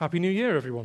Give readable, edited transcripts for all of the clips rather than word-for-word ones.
Happy New Year, everyone.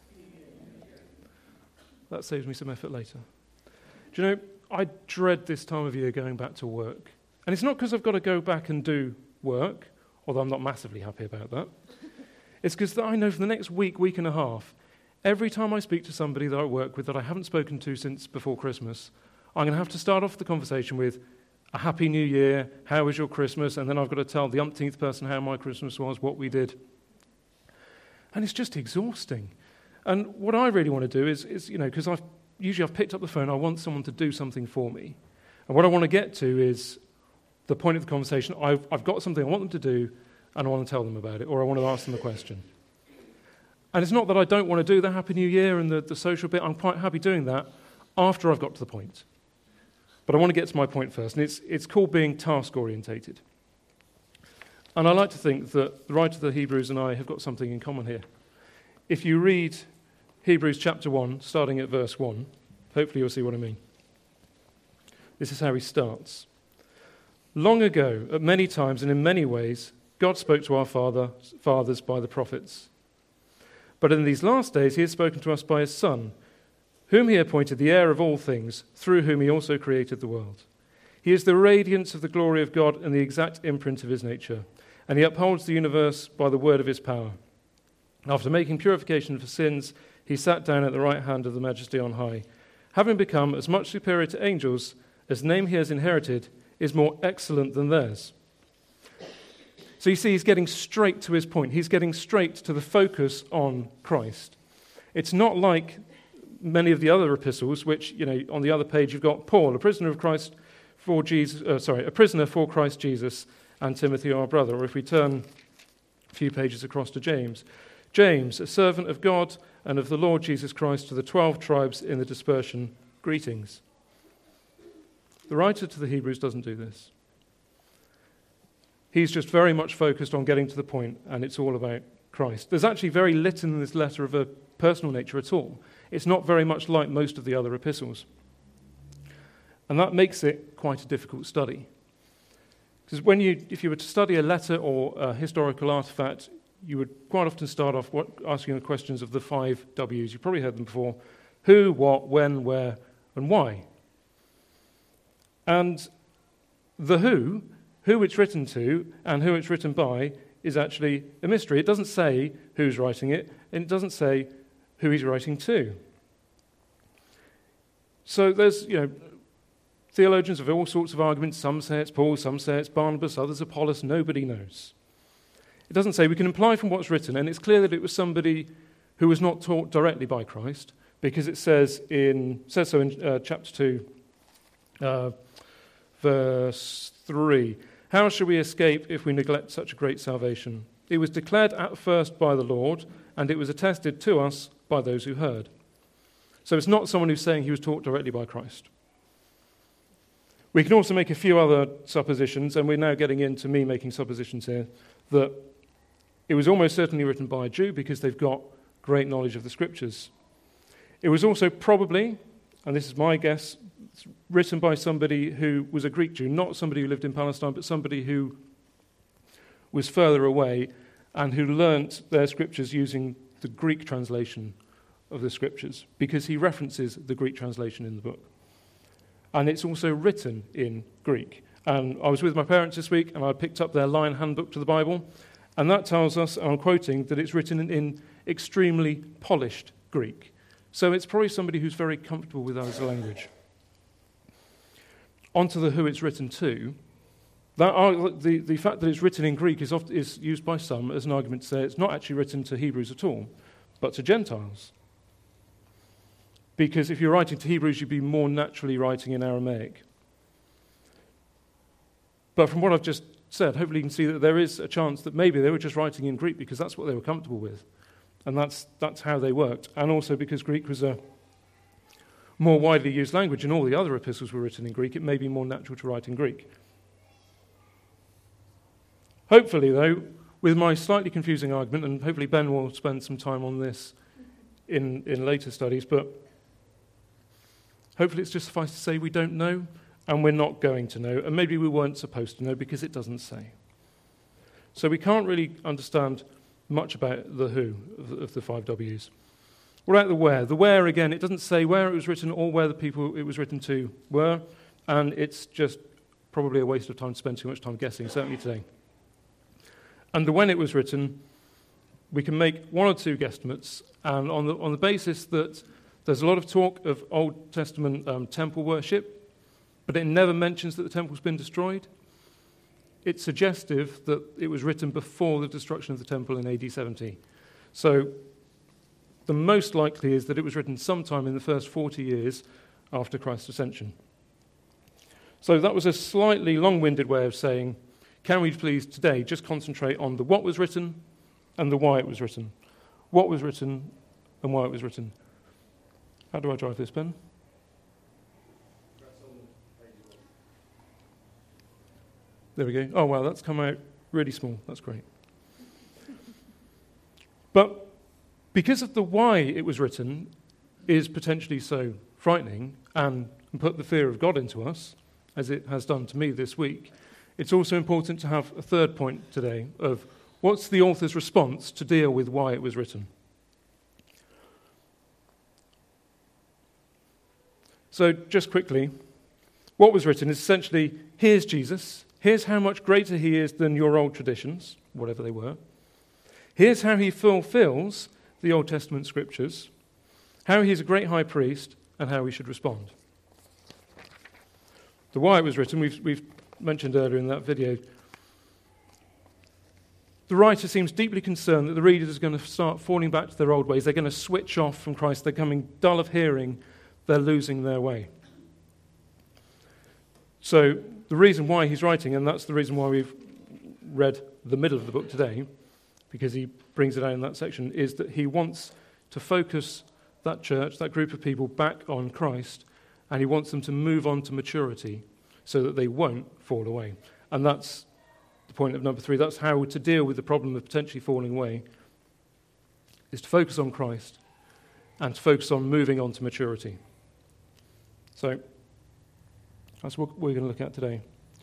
That saves me some effort later. Do you know, I dread this time of year going back to work. And it's not because I've got to go back and do work, although I'm not massively happy about that. It's because I know for the next week and a half, every time I speak to somebody that I work with that I haven't spoken to since before Christmas, I'm going to have to start off the conversation with a Happy New Year, how was your Christmas? And then I've got to tell the umpteenth person how my Christmas was, what we did. And it's just exhausting. And what I really want to do is because I've picked up the phone, I want someone to do something for me. And what I want to get to is the point of the conversation. I've got something I want them to do, and I want to tell them about it, or I want to ask them a question. And it's not that I don't want to do the Happy New Year and the social bit. I'm quite happy doing that after I've got to the point. But I want to get to my point first, and it's called being task-orientated. And I like to think that the writer of the Hebrews and I have got something in common here. If you read Hebrews chapter 1, starting at verse 1, hopefully you'll see what I mean. This is how he starts. Long ago, at many times and in many ways, God spoke to our fathers by the prophets. But in these last days he has spoken to us by his Son, whom he appointed the heir of all things, through whom he also created the world. He is the radiance of the glory of God and the exact imprint of his nature, and he upholds the universe by the word of his power. After making purification for sins, he sat down at the right hand of the Majesty on high, having become as much superior to angels as the name he has inherited is more excellent than theirs. So you see, he's getting straight to his point. He's getting straight to the focus on Christ. It's not like many of the other epistles, which, on the other page you've got Paul, a prisoner for Christ Jesus, and Timothy, our brother. Or if we turn a few pages across to James, a servant of God and of the Lord Jesus Christ, to the 12 tribes in the dispersion, greetings. The writer to the Hebrews doesn't do this. He's just very much focused on getting to the point, and it's all about Christ. There's actually very little in this letter of a personal nature at all. It's not very much like most of the other epistles. And that makes it quite a difficult study. Because if you were to study a letter or a historical artifact, you would quite often start off asking the questions of the 5 W's. You've probably heard them before. Who, what, when, where, and why. And the who it's written to and who it's written by is actually a mystery. It doesn't say who's writing it, and it doesn't say who he's writing to. So there's, theologians have all sorts of arguments. Some say it's Paul, some say it's Barnabas, others Apollos. Nobody knows. It doesn't say. We can imply from what's written, and it's clear that it was somebody who was not taught directly by Christ, because it says so in chapter 2, verse 3. How shall we escape if we neglect such a great salvation? It was declared at first by the Lord, and it was attested to us by those who heard. So it's not someone who's saying he was taught directly by Christ. We can also make a few other suppositions, and we're now getting into me making suppositions here, that it was almost certainly written by a Jew because they've got great knowledge of the Scriptures. It was also probably, and this is my guess, written by somebody who was a Greek Jew, not somebody who lived in Palestine, but somebody who was further away and who learnt their Scriptures using the Greek translation of the Scriptures, because he references the Greek translation in the book. And it's also written in Greek. And I was with my parents this week, and I picked up their Lion Handbook to the Bible, and that tells us, and I'm quoting, that it's written in extremely polished Greek. So it's probably somebody who's very comfortable with that as a language. On to the who it's written to. The fact that it's written in Greek is used by some as an argument to say it's not actually written to Hebrews at all, but to Gentiles. Because if you're writing to Hebrews, you'd be more naturally writing in Aramaic. But from what I've just said, hopefully you can see that there is a chance that maybe they were just writing in Greek because that's what they were comfortable with. And that's how they worked. And also because Greek was a more widely used language and all the other epistles were written in Greek, it may be more natural to write in Greek. Hopefully, though, with my slightly confusing argument, and hopefully Ben will spend some time on this in later studies, but hopefully it's just suffice to say we don't know, and we're not going to know, and maybe we weren't supposed to know because it doesn't say. So we can't really understand much about the who of the 5 W's. What about the where? The where, again, it doesn't say where it was written or where the people it was written to were, and it's just probably a waste of time to spend too much time guessing, certainly today. And the when it was written, we can make 1 or 2 guesstimates, and on the basis that there's a lot of talk of Old Testament temple worship, but it never mentions that the temple's been destroyed. It's suggestive that it was written before the destruction of the temple in AD 70. So the most likely is that it was written sometime in the first 40 years after Christ's ascension. So that was a slightly long-winded way of saying, can we please today just concentrate on the what was written and the why it was written? What was written and why it was written. How do I drive this pen? There we go. Oh, wow, that's come out really small. That's great. But because of the why it was written is potentially so frightening and put the fear of God into us, as it has done to me this week, it's also important to have a third point today of what's the author's response to deal with why it was written. So just quickly, what was written is essentially, here's Jesus, here's how much greater he is than your old traditions, whatever they were. Here's how he fulfills the Old Testament scriptures, how he's a great high priest, and how we should respond. The why it was written, we've mentioned earlier in that video. The writer seems deeply concerned that the readers are going to start falling back to their old ways. They're going to switch off from Christ. They're becoming dull of hearing. They're losing their way. So the reason why he's writing, and that's the reason why we've read the middle of the book today, because he brings it out in that section, is that he wants to focus that church, that group of people, back on Christ, and he wants them to move on to maturity so that they won't fall away. And that's the point of number 3. That's how to deal with the problem of potentially falling away, is to focus on Christ and to focus on moving on to maturity. So that's what we're going to look at today.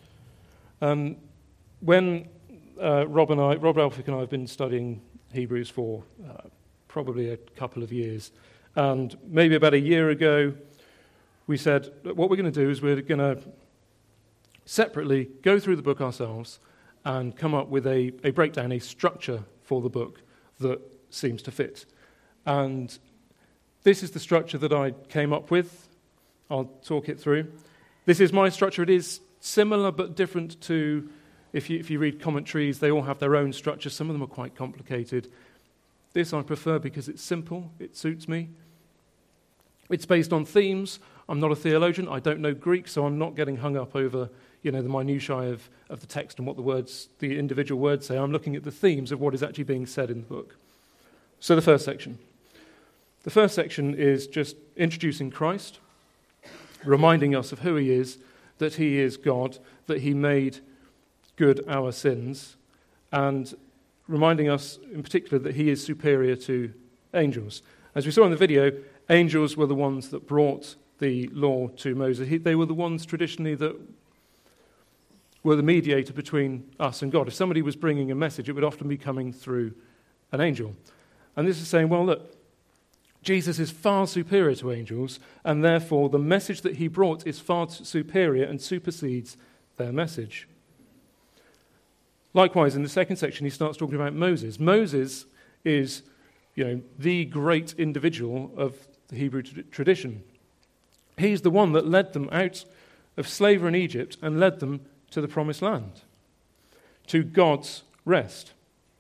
When Rob Elphick and I have been studying Hebrews for probably a couple of years, and maybe about a year ago, we said, what we're going to do is we're going to separately go through the book ourselves and come up with a breakdown, a structure for the book that seems to fit. And this is the structure that I came up with. I'll talk it through. This is my structure. It is similar but different to, if you read commentaries, they all have their own structure. Some of them are quite complicated. This I prefer because it's simple. It suits me. It's based on themes. I'm not a theologian. I don't know Greek, so I'm not getting hung up over the minutiae of the text and what the individual words say. I'm looking at the themes of what is actually being said in the book. So the first section. The first section is just introducing Christ, reminding us of who he is, that he is God, that he made good our sins, and reminding us in particular that he is superior to angels. As we saw in the video, angels were the ones that brought the law to Moses. They were the ones traditionally that were the mediator between us and God. If somebody was bringing a message, it would often be coming through an angel. And this is saying, well, look, Jesus is far superior to angels, and therefore the message that he brought is far superior and supersedes their message. Likewise, in the second section, he starts talking about Moses. Moses is, the great individual of the Hebrew tradition. He's the one that led them out of slavery in Egypt and led them to the promised land, to God's rest.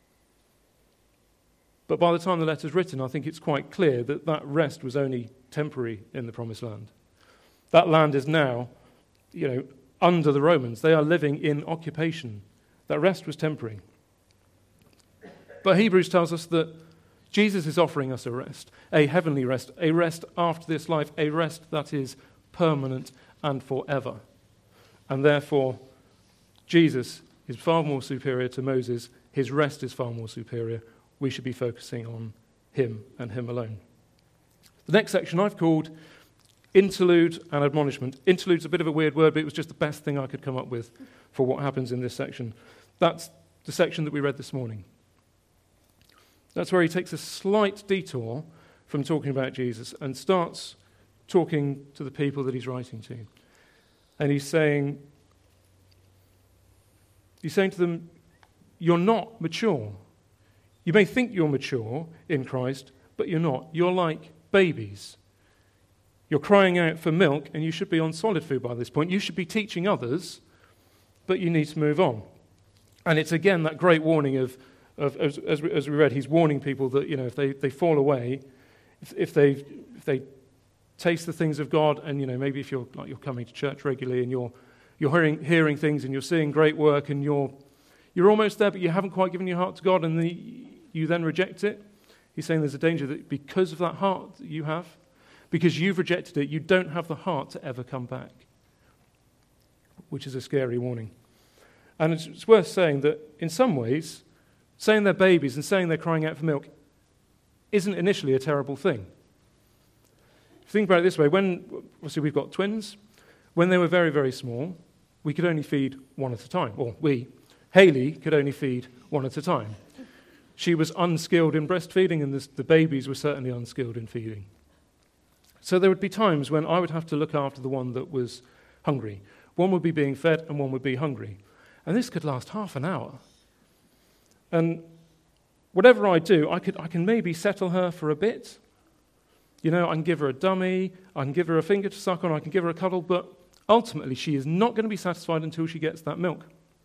But by the time the letter's written, I think it's quite clear that that rest was only temporary in the promised land. That land is now, under the Romans. They are living in occupation. That rest was temporary. But Hebrews tells us that Jesus is offering us a heavenly rest, a rest after this life, a rest that is permanent and forever. And therefore, Jesus is far more superior to Moses. His rest is far more superior. We should be focusing on him and him alone. The next section I've called interlude and admonishment. Interlude's a bit of a weird word, but it was just the best thing I could come up with for what happens in this section. That's the section that we read this morning. That's where he takes a slight detour from talking about Jesus and starts talking to the people that he's writing to. And he's saying to them, you're not mature. You may think you're mature in Christ, but you're not. You're like babies. You're crying out for milk, and you should be on solid food by this point. You should be teaching others, but you need to move on. And it's again that great warning of as we read, he's warning people that, if they fall away, if they taste the things of God, and maybe if you're coming to church regularly and you're hearing things and you're seeing great work and you're almost there, but you haven't quite given your heart to God, and you then reject it. He's saying there's a danger that because of that heart that you have, because you've rejected it, you don't have the heart to ever come back, which is a scary warning. And it's worth saying that in some ways, saying they're babies and saying they're crying out for milk isn't initially a terrible thing. Think about it this way. Obviously we've got twins. When they were very, very small, we could only feed one at a time. Hayley could only feed one at a time. She was unskilled in breastfeeding, and the babies were certainly unskilled in feeding. So there would be times when I would have to look after the one that was hungry. One would be being fed and one would be hungry. And this could last half an hour. And whatever I do, I can maybe settle her for a bit. I can give her a dummy, I can give her a finger to suck on, I can give her a cuddle, but ultimately she is not going to be satisfied until she gets that milk.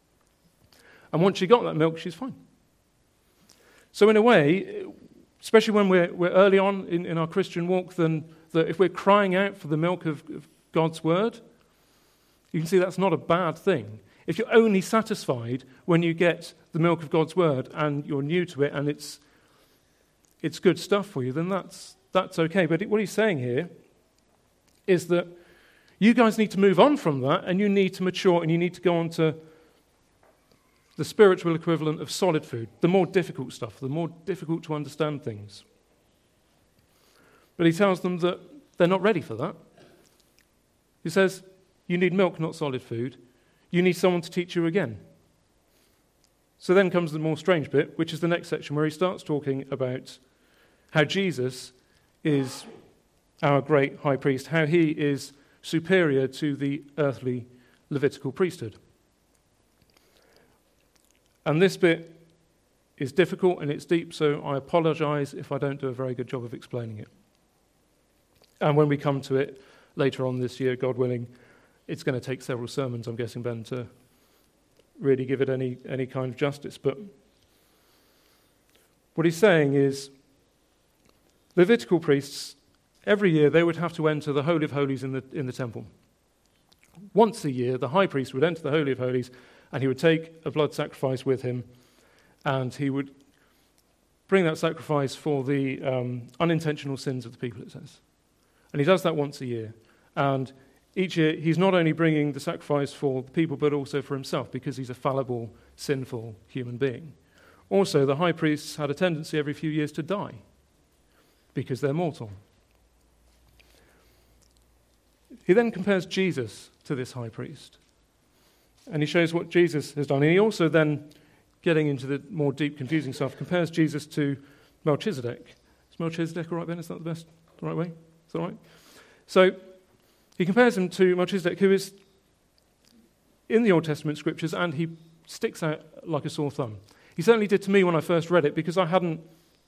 And once she got that milk, she's fine. So in a way, especially when we're early on in our Christian walk, then that if we're crying out for the milk of God's word, you can see that's not a bad thing. If you're only satisfied when you get the milk of God's word and you're new to it and it's good stuff for you, then that's okay. But what he's saying here is that you guys need to move on from that, and you need to mature, and you need to go on to the spiritual equivalent of solid food, the more difficult stuff, the more difficult to understand things. But he tells them that they're not ready for that. He says, you need milk, not solid food. You need someone to teach you again. So then comes the more strange bit, which is the next section where he starts talking about how Jesus is our great high priest, how he is superior to the earthly Levitical priesthood. And this bit is difficult and it's deep, so I apologize if I don't do a very good job of explaining it. And when we come to it later on this year, God willing, it's going to take several sermons, I'm guessing, Ben, to really give it any kind of justice. But what he's saying is, Levitical priests, every year they would have to enter the Holy of Holies in the temple. Once a year, the high priest would enter the Holy of Holies, and he would take a blood sacrifice with him, and he would bring that sacrifice for the unintentional sins of the people, it says. And he does that once a year. And each year, he's not only bringing the sacrifice for the people, but also for himself, because he's a fallible, sinful human being. Also, the high priests had a tendency every few years to die, because they're mortal. He then compares Jesus to this high priest. And he shows what Jesus has done. And he also then, getting into the more deep, confusing stuff, compares Jesus to Melchizedek. Is Melchizedek all right, Ben? Is that the right way? Is that all right? So he compares him to Melchizedek, who is in the Old Testament scriptures, and he sticks out like a sore thumb. He certainly did to me when I first read it, because I hadn't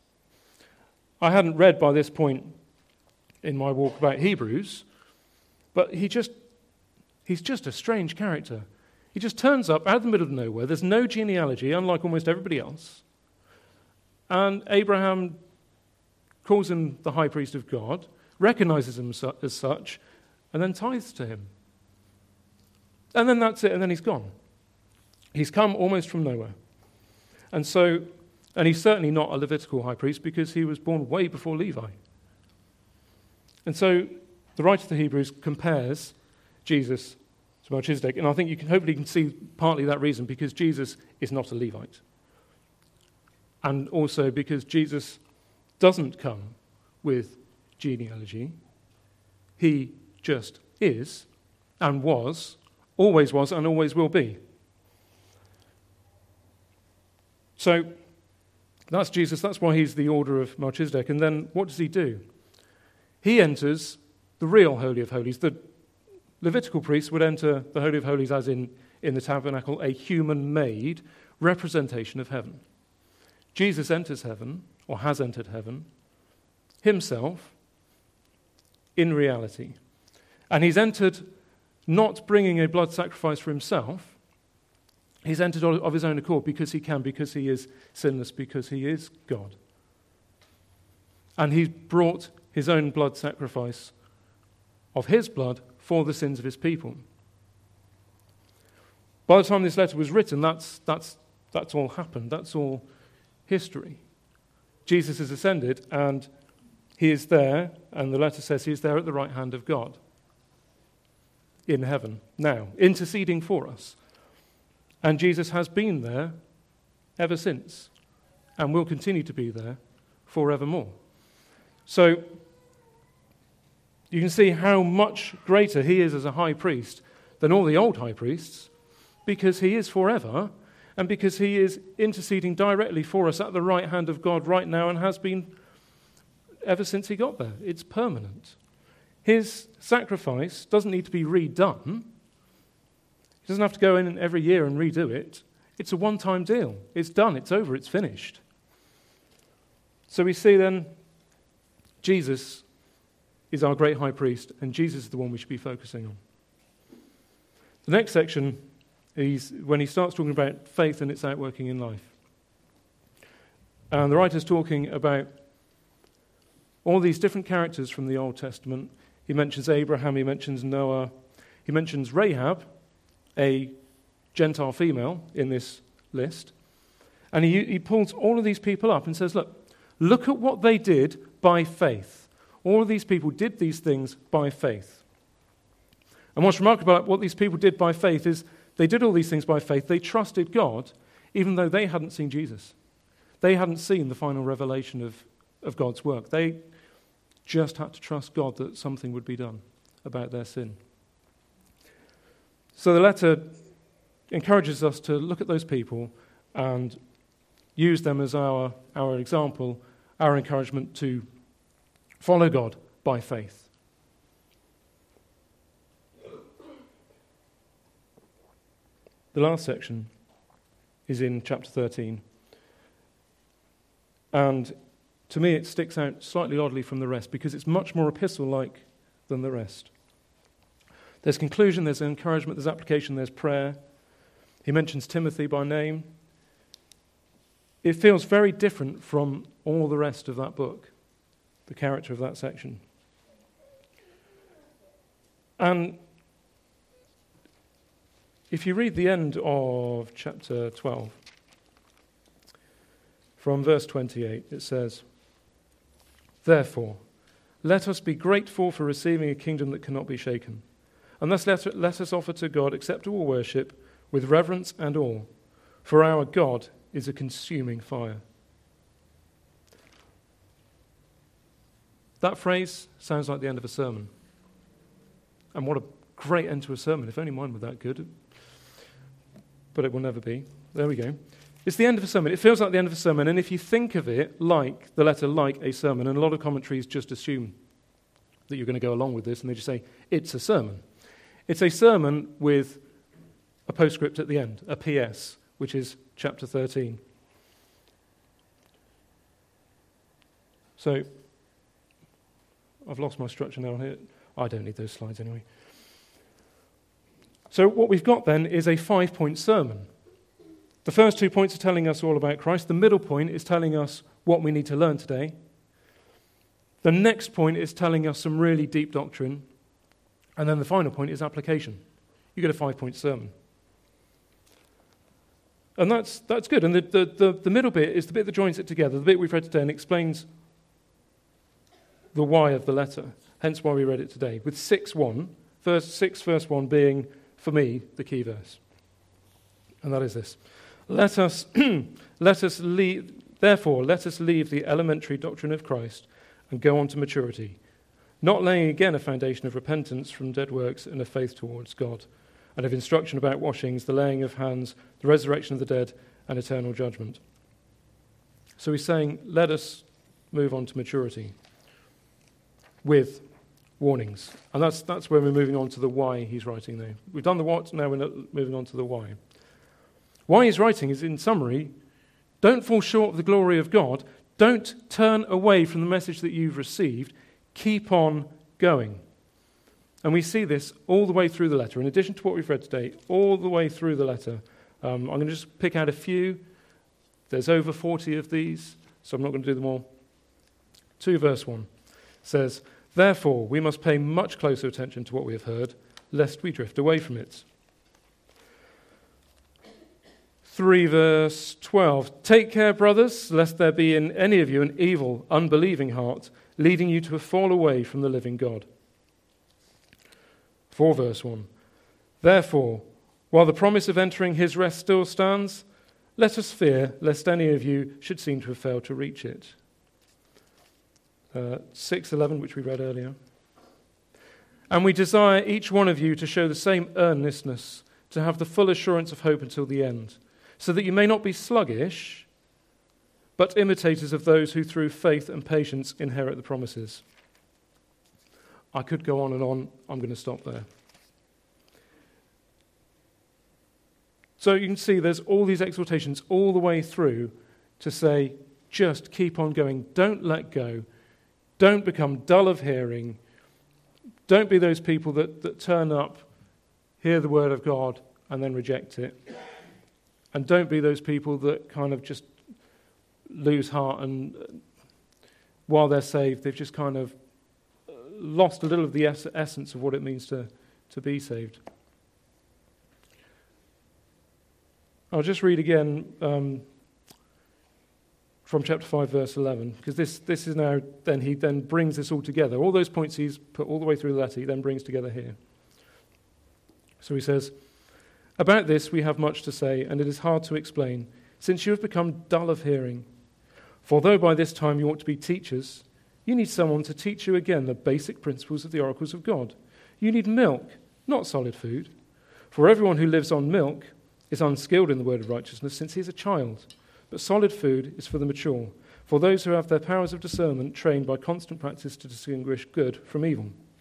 read by this point in my walk about Hebrews, but he's just a strange character. He just turns up out of the middle of nowhere. There's no genealogy, unlike almost everybody else. And Abraham calls him the high priest of God, recognizes him as such, and then tithes to him. And then that's it, and then he's gone. He's come almost from nowhere. And he's certainly not a Levitical high priest, because he was born way before Levi. And so the writer of the Hebrews compares Jesus to Melchizedek, and I think you can see partly that reason, because Jesus is not a Levite. And also because Jesus doesn't come with genealogy. He just is, and always was, and always will be. So That's Jesus. That's why he's the order of Melchizedek. And then what does he do? He enters the real Holy of Holies. The Levitical priests would enter the Holy of Holies as in the tabernacle, a human-made representation of heaven. Jesus enters heaven, or has entered heaven, himself, in reality. And he's entered not bringing a blood sacrifice for himself. He's entered of his own accord because he can, because he is sinless, because he is God. And he's brought his own blood sacrifice of his blood for the sins of his people. By the time this letter was written, that's all happened. That's all history. Jesus has ascended, and he is there, and the letter says he is there at the right hand of God in heaven now, interceding for us. And Jesus has been there ever since and will continue to be there forevermore. So you can see how much greater he is as a high priest than all the old high priests, because he is forever and because he is interceding directly for us at the right hand of God right now and has been ever since he got there. It's permanent. His sacrifice doesn't need to be redone. He doesn't have to go in every year and redo it. It's a one-time deal. It's done. It's over. It's finished. So we see then Jesus is our great high priest, and Jesus is the one we should be focusing on. The next section is when he starts talking about faith and its outworking in life. And the writer's talking about all these different characters from the Old Testament. He mentions Abraham, he mentions Noah, he mentions Rahab, a Gentile female in this list. And he pulls all of these people up and says, look at what they did by faith. All of these people did these things by faith. And what's remarkable about what these people did by faith is they did all these things by faith. They trusted God, even though they hadn't seen Jesus. They hadn't seen the final revelation of God's work. They just had to trust God that something would be done about their sin. So the letter encourages us to look at those people and use them as our example, our encouragement to follow God by faith. The last section is in chapter 13. And to me, it sticks out slightly oddly from the rest because it's much more epistle-like than the rest. There's conclusion, there's encouragement, there's application, there's prayer. He mentions Timothy by name. It feels very different from all the rest of that book, the character of that section. And if you read the end of chapter 12, from verse 28, it says, "Therefore, let us be grateful for receiving a kingdom that cannot be shaken. And thus let us offer to God acceptable worship with reverence and awe, for our God is a consuming fire." That phrase sounds like the end of a sermon. And what a great end to a sermon. If only mine were that good. But it will never be. There we go. It's the end of a sermon. It feels like the end of a sermon. And if you think of it like the letter like a sermon, and a lot of commentaries just assume that you're going to go along with this, and they just say, it's a sermon. It's a sermon with a postscript at the end, a PS, which is chapter 13. So, I've lost my structure now on here. I don't need those slides anyway. So what we've got then is a 5-point sermon. The first 2 points are telling us all about Christ. The middle point is telling us what we need to learn today. The next point is telling us some really deep doctrine. And then the final point is application. You get a 5-point sermon. And that's good. And the middle bit is the bit that joins it together, the bit we've read today, and explains the why of the letter, hence why we read it today, with 6:1, verse 1 being, for me, the key verse. And that is this. Therefore, let us leave the elementary doctrine of Christ and go on to maturity, not laying again a foundation of repentance from dead works and of faith towards God, and of instruction about washings, the laying of hands, the resurrection of the dead, and eternal judgment. So he's saying, let us move on to maturity with warnings. And that's where we're moving on to the why he's writing now. We've done the what, now we're moving on to the why. Why he's writing is, in summary, don't fall short of the glory of God. Don't turn away from the message that you've received. Keep on going. And we see this all the way through the letter. In addition to what we've read today, all the way through the letter. I'm going to just pick out a few. There's over 40 of these, so I'm not going to do them all. 2 verse 1 says, therefore, we must pay much closer attention to what we have heard, lest we drift away from it. 3 verse 12, take care, brothers, lest there be in any of you an evil, unbelieving heart, leading you to fall away from the living God. 4 verse 1, therefore, while the promise of entering his rest still stands, let us fear lest any of you should seem to have failed to reach it. 6:11, which we read earlier. And we desire each one of you to show the same earnestness, to have the full assurance of hope until the end, so that you may not be sluggish, but imitators of those who through faith and patience inherit the promises. I could go on and on. I'm going to stop there. So you can see there's all these exhortations all the way through to say, just keep on going. Don't let go. Don't become dull of hearing. Don't be those people that turn up, hear the word of God, and then reject it. And don't be those people that kind of just lose heart and while they're saved, they've just kind of lost a little of the essence of what it means to be saved. I'll just read again from chapter 5, verse 11, because this is now, then he then brings this all together. All those points he's put all the way through the letter, he then brings together here. So he says, about this we have much to say, and it is hard to explain, since you have become dull of hearing. For though by this time you ought to be teachers, you need someone to teach you again the basic principles of the oracles of God. You need milk, not solid food. For everyone who lives on milk is unskilled in the word of righteousness, since he is a child. But solid food is for the mature, for those who have their powers of discernment trained by constant practice to distinguish good from evil.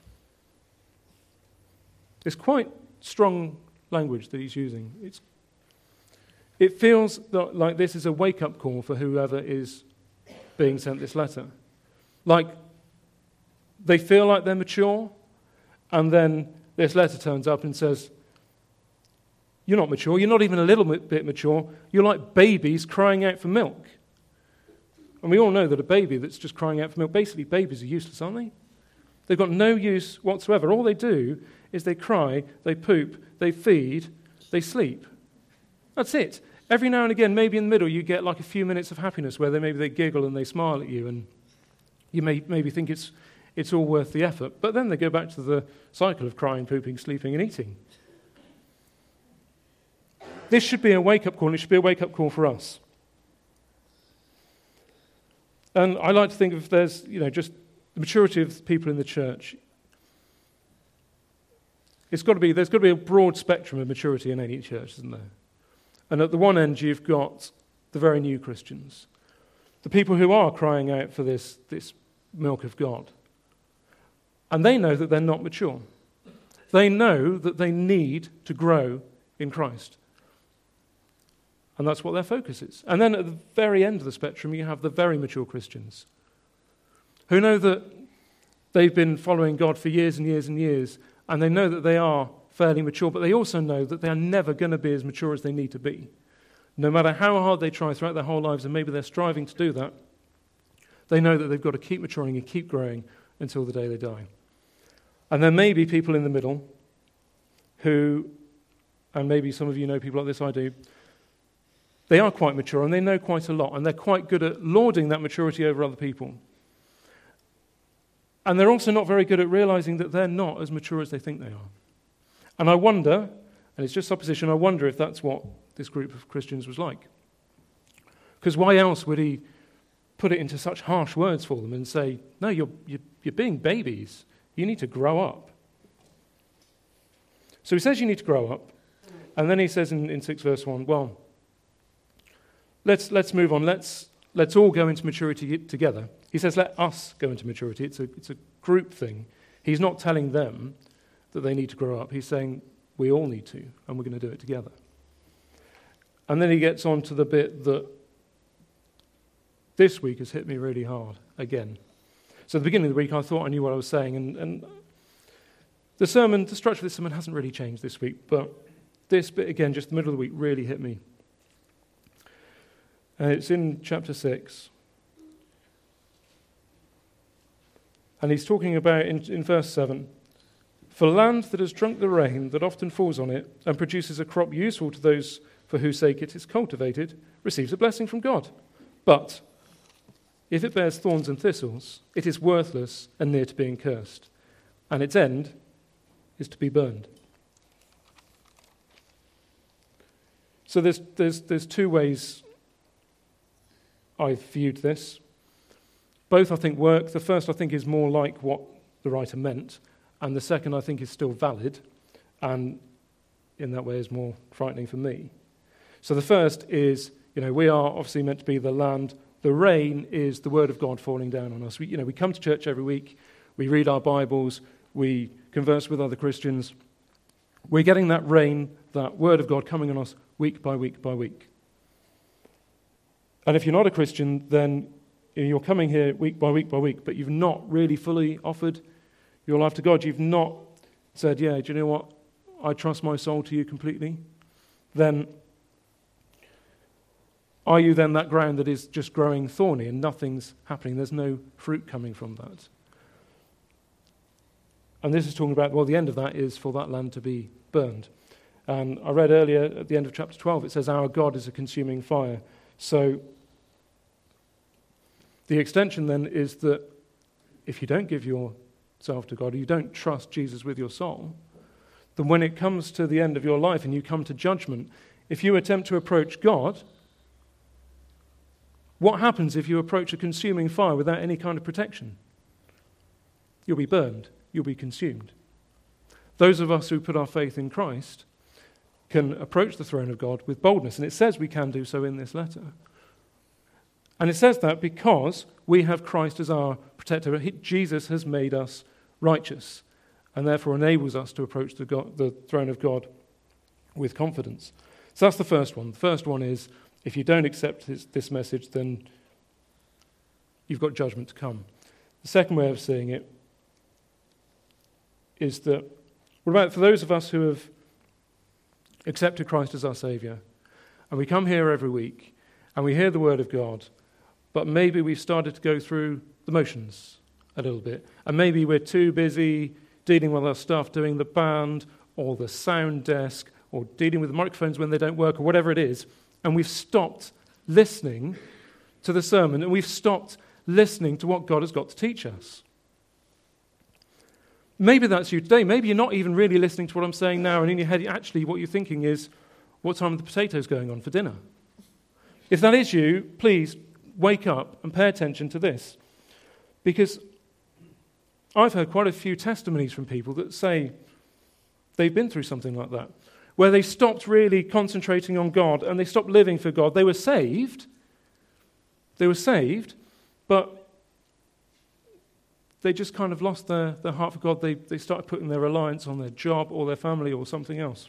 It's quite strong language that he's using. It feels like this is a wake-up call for whoever is being sent this letter. Like they feel like they're mature, and then this letter turns up and says, you're not mature, you're not even a little bit mature, you're like babies crying out for milk. And we all know that a baby that's just crying out for milk, basically babies are useless, aren't they? They've got no use whatsoever. All they do is they cry, they poop, they feed, they sleep. That's it. Every now and again, maybe in the middle, you get like a few minutes of happiness where maybe they giggle and they smile at you, and you may maybe think it's all worth the effort. But then they go back to the cycle of crying, pooping, sleeping, and eating. This should be a wake-up call, and it should be a wake-up call for us. And I like to think if there's, just the maturity of people in the church. There's got to be a broad spectrum of maturity in any church, isn't there? And at the one end, you've got the very new Christians, the people who are crying out for this milk of God. And they know that they're not mature. They know that they need to grow in Christ. And that's what their focus is. And then at the very end of the spectrum, you have the very mature Christians who know that they've been following God for years and years and years, and they know that they are fairly mature, but they also know that they are never going to be as mature as they need to be. No matter how hard they try throughout their whole lives, and maybe they're striving to do that, they know that they've got to keep maturing and keep growing until the day they die. And there may be people in the middle who, and maybe some of you know people like this, I do, they are quite mature and they know quite a lot, and they're quite good at lauding that maturity over other people. And they're also not very good at realizing that they're not as mature as they think they are. And I wonder, and it's just supposition, I wonder if that's what this group of Christians was like. Because why else would he put it into such harsh words for them and say, no, you're being babies. You need to grow up. So he says you need to grow up. And then he says in 6 verse 1, well, let's move on. Let's let's all go into maturity together. He says, let us go into maturity. It's a group thing. He's not telling them that they need to grow up. He's saying we all need to, and we're going to do it together. And then he gets on to the bit that this week has hit me really hard again. So at the beginning of the week, I thought I knew what I was saying, and the structure of this sermon hasn't really changed this week, but this bit again, just the middle of the week, really hit me. It's in chapter 6. And he's talking about, in verse 7, for land that has drunk the rain that often falls on it and produces a crop useful to those for whose sake it is cultivated, receives a blessing from God. But if it bears thorns and thistles, it is worthless and near to being cursed, and its end is to be burned. So there's two ways I've viewed this. Both, I think, work. The first, I think, is more like what the writer meant, and the second, I think, is still valid, and in that way is more frightening for me. So the first is, we are obviously meant to be the land. The rain is the word of God falling down on us. We come to church every week. We read our Bibles. We converse with other Christians. We're getting that rain, that word of God coming on us week by week by week. And if you're not a Christian, then you're coming here week by week by week, but you've not really fully offered your life to God. You've not said, yeah, do you know what? I trust my soul to you completely. Then are you then that ground that is just growing thorny and nothing's happening? There's no fruit coming from that. And this is talking about, well, the end of that is for that land to be burned. And I read earlier at the end of chapter 12, it says, our God is a consuming fire. So the extension then is that if you don't give yourself to God, or you don't trust Jesus with your soul, then when it comes to the end of your life and you come to judgment, if you attempt to approach God, what happens if you approach a consuming fire without any kind of protection? You'll be burned. You'll be consumed. Those of us who put our faith in Christ can approach the throne of God with boldness, and it says we can do so in this letter. And it says that because we have Christ as our protector. Jesus has made us righteous, and therefore enables us to approach the throne of God with confidence. So that's the first one. The first one is, if you don't accept this message, then you've got judgment to come. The second way of seeing it is that, what about for those of us who have accepted Christ as our Saviour, and we come here every week, and we hear the Word of God, but maybe we've started to go through the motions a little bit, and maybe we're too busy dealing with our stuff, doing the band, or the sound desk, or dealing with the microphones when they don't work, or whatever it is, and we've stopped listening to the sermon, and we've stopped listening to what God has got to teach us. Maybe that's you today. Maybe you're not even really listening to what I'm saying now, and in your head, actually, what you're thinking is, what time are the potatoes going on for dinner? If that is you, please wake up and pay attention to this. Because I've heard quite a few testimonies from people that say they've been through something like that, where they stopped really concentrating on God and they stopped living for God. They were saved, but they just kind of lost their heart for God. They started putting their reliance on their job or their family or something else.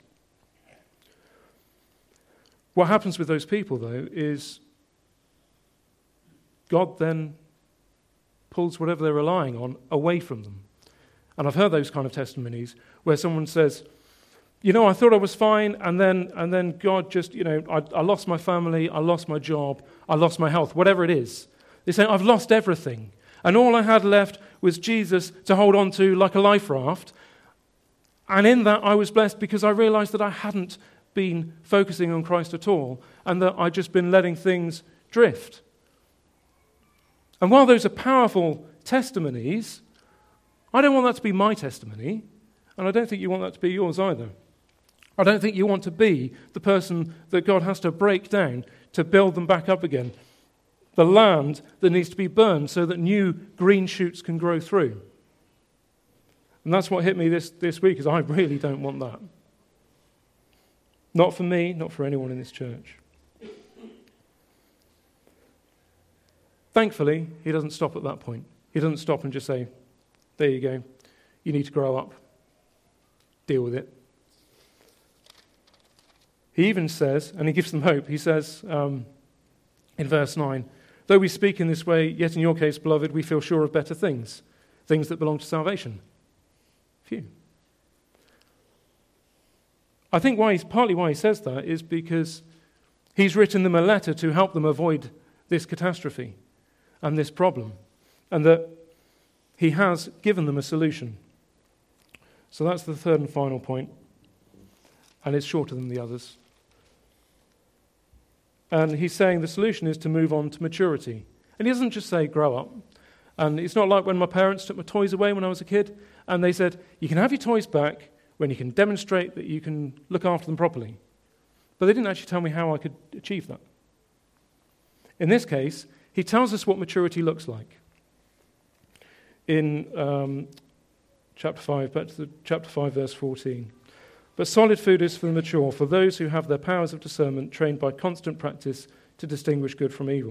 What happens with those people, though, is God then pulls whatever they're relying on away from them. And I've heard those kind of testimonies where someone says, I thought I was fine, and then God just, I lost my family, I lost my job, I lost my health, whatever it is. They say, I've lost everything. And all I had left was Jesus to hold on to like a life raft. And in that I was blessed because I realized that I hadn't been focusing on Christ at all, and that I'd just been letting things drift. And while those are powerful testimonies, I don't want that to be my testimony, and I don't think you want that to be yours either. I don't think you want to be the person that God has to break down to build them back up again. The land that needs to be burned so that new green shoots can grow through. And that's what hit me this week, is I really don't want that. Not for me, not for anyone in this church. Thankfully, he doesn't stop at that point. He doesn't stop and just say, there you go, you need to grow up. Deal with it. He even says, and he gives them hope, he says in verse 9, though we speak in this way, yet in your case, beloved, we feel sure of better things, things that belong to salvation. Phew. I think partly why he says that is because he's written them a letter to help them avoid this catastrophe and this problem, and that he has given them a solution. So that's the third and final point, and it's shorter than the others. And he's saying the solution is to move on to maturity. And he doesn't just say grow up. And it's not like when my parents took my toys away when I was a kid, and they said, you can have your toys back when you can demonstrate that you can look after them properly. But they didn't actually tell me how I could achieve that. In this case, he tells us what maturity looks like. In chapter 5, back to chapter 5, verse 14. But solid food is for the mature, for those who have their powers of discernment trained by constant practice to distinguish good from evil.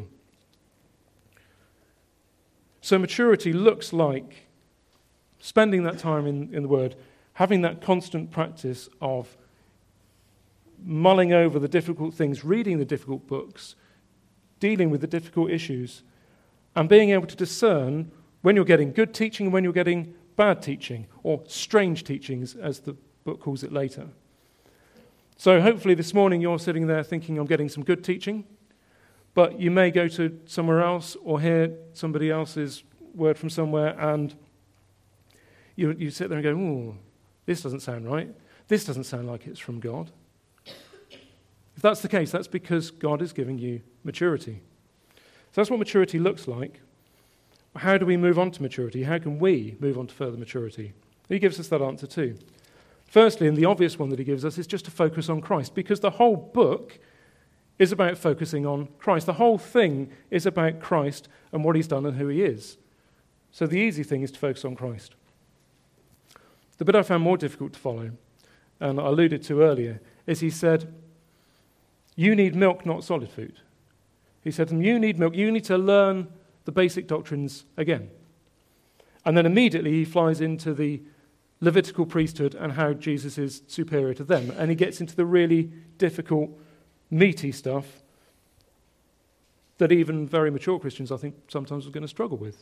So maturity looks like spending that time in the Word, having that constant practice of mulling over the difficult things, reading the difficult books, dealing with the difficult issues, and being able to discern when you're getting good teaching and when you're getting bad teaching, or strange teachings, as the book calls it later. So hopefully this morning you're sitting there thinking, I'm getting some good teaching, but you may go to somewhere else or hear somebody else's word from somewhere, and you sit there and go, ooh, this doesn't sound right. This doesn't sound like it's from God. If that's the case, that's because God is giving you maturity. So that's what maturity looks like. How do we move on to maturity? How can we move on to further maturity? He gives us that answer too. Firstly, and the obvious one that he gives us, is just to focus on Christ, because the whole book is about focusing on Christ. The whole thing is about Christ and what he's done and who he is. So the easy thing is to focus on Christ. The bit I found more difficult to follow, and I alluded to earlier, is he said, you need milk, not solid food. He said to them, you need milk, you need to learn the basic doctrines again. And then immediately he flies into the Levitical priesthood and how Jesus is superior to them. And he gets into the really difficult, meaty stuff that even very mature Christians, I think, sometimes are going to struggle with.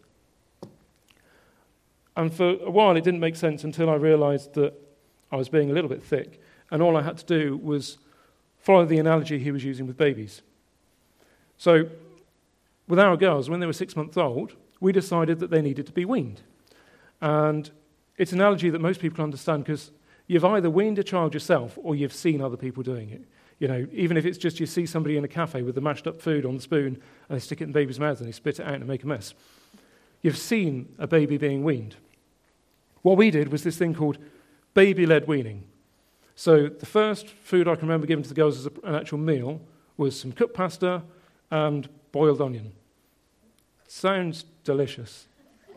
And for a while it didn't make sense until I realized that I was being a little bit thick, and all I had to do was follow the analogy he was using with babies. So with our girls, when they were 6 months old, we decided that they needed to be weaned. And it's an analogy that most people understand, because you've either weaned a child yourself or you've seen other people doing it. You know, even if it's just you see somebody in a cafe with the mashed up food on the spoon and they stick it in the baby's mouth and they spit it out and make a mess. You've seen a baby being weaned. What we did was this thing called baby-led weaning. So the first food I can remember giving to the girls as an actual meal was some cooked pasta and boiled onion. Sounds delicious.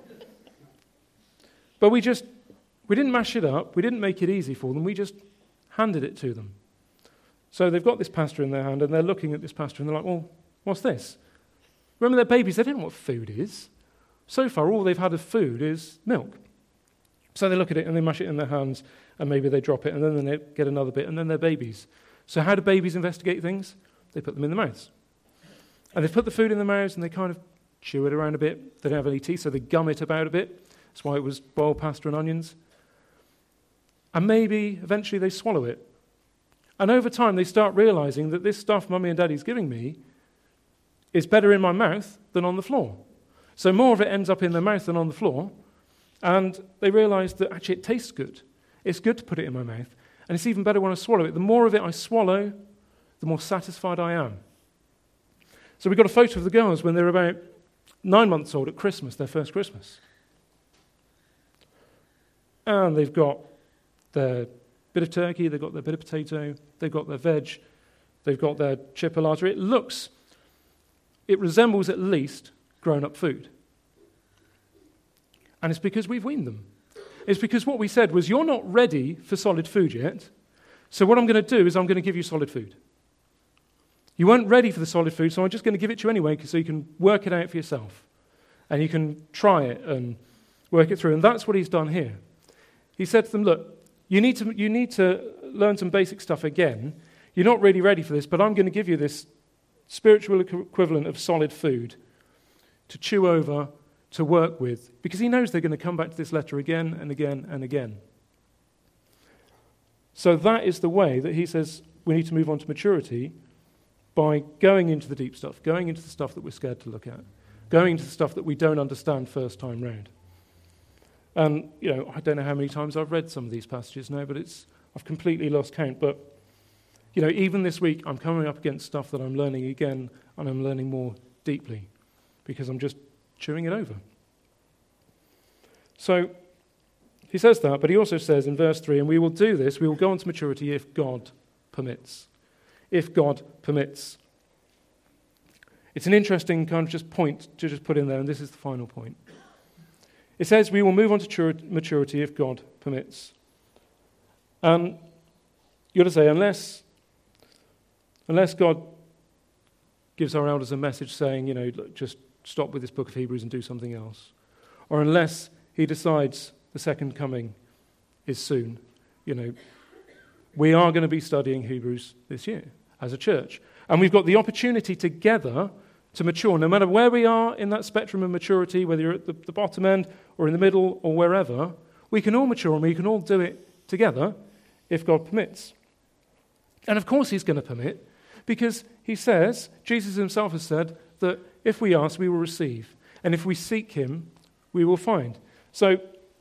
But we didn't mash it up, we didn't make it easy for them, we just handed it to them. So they've got this pasta in their hand and they're looking at this pasta and they're like, well, what's this? Remember, they're babies, they don't know what food is. So far, all they've had of food is milk. So they look at it and they mash it in their hands and maybe they drop it and then they get another bit and then they're babies. So how do babies investigate things? They put them in their mouths. And they put the food in their mouths and they kind of chew it around a bit. They don't have any teeth, so they gum it about a bit. That's why it was boiled pasta and onions. And maybe eventually they swallow it. And over time they start realizing that this stuff Mummy and Daddy's giving me is better in my mouth than on the floor. So more of it ends up in their mouth than on the floor. And they realize that actually it tastes good. It's good to put it in my mouth. And it's even better when I swallow it. The more of it I swallow, the more satisfied I am. So we got a photo of the girls when they're about 9 months old at Christmas, their first Christmas. And they've got their bit of turkey, they've got their bit of potato, they've got their veg, they've got their chipolata. It resembles at least grown-up food. And it's because we've weaned them. It's because what we said was, you're not ready for solid food yet, so what I'm going to do is I'm going to give you solid food. You weren't ready for the solid food, so I'm just going to give it to you anyway so you can work it out for yourself. And you can try it and work it through. And that's what he's done here. He said to them, look, you need to learn some basic stuff again. You're not really ready for this, but I'm going to give you this spiritual equivalent of solid food to chew over, to work with, because he knows they're going to come back to this letter again and again and again. So that is the way that he says we need to move on to maturity, by going into the deep stuff, going into the stuff that we're scared to look at, going into the stuff that we don't understand first time round. And, I don't know how many times I've read some of these passages now, but I've completely lost count. But, even this week, I'm coming up against stuff that I'm learning again, and I'm learning more deeply, because I'm just chewing it over. So, he says that, but he also says in verse 3, and we will do this, we will go on to maturity if God permits. If God permits. It's an interesting kind of just point to just put in there, and this is the final point. It says we will move on to maturity if God permits. And you've got to say, unless God gives our elders a message saying, look, just stop with this book of Hebrews and do something else, or unless he decides the second coming is soon, we are going to be studying Hebrews this year as a church. And we've got the opportunity together to mature. No matter where we are in that spectrum of maturity, whether you're at the bottom end or in the middle or wherever, we can all mature and we can all do it together if God permits. And of course he's going to permit, because he says, Jesus himself has said, that if we ask, we will receive. And if we seek him, we will find. So,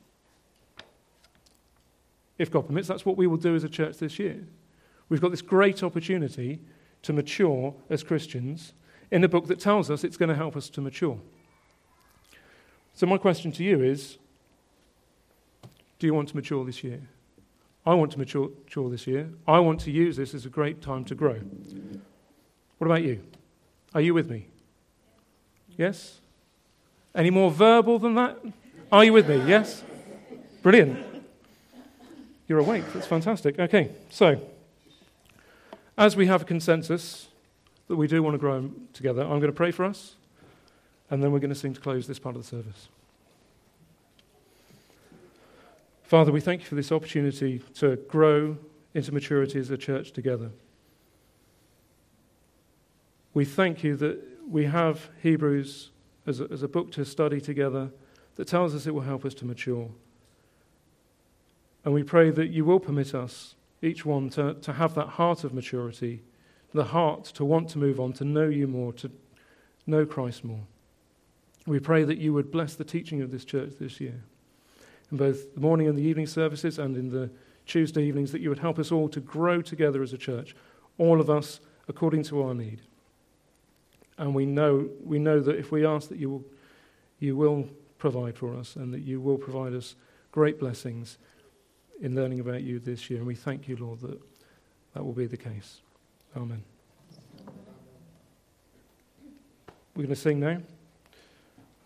if God permits, that's what we will do as a church this year. We've got this great opportunity to mature as Christians in a book that tells us it's going to help us to mature. So my question to you is, do you want to mature this year? I want to mature this year. I want to use this as a great time to grow. What about you? Are you with me? Yes? Any more verbal than that? Are you with me? Yes? Brilliant. You're awake. That's fantastic. Okay, so as we have a consensus that we do want to grow together, I'm going to pray for us, and then we're going to sing to close this part of the service. Father, we thank you for this opportunity to grow into maturity as a church together. We thank you that we have Hebrews as a book to study together that tells us it will help us to mature. And we pray that you will permit us, each one, to have that heart of maturity, the heart to want to move on, to know you more, to know Christ more. We pray that you would bless the teaching of this church this year, in both the morning and the evening services and in the Tuesday evenings, that you would help us all to grow together as a church, all of us according to our need. And we know that if we ask that you will provide for us, and that you will provide us great blessings in learning about you this year. And we thank you, Lord, that will be the case. Amen. We're going to sing now.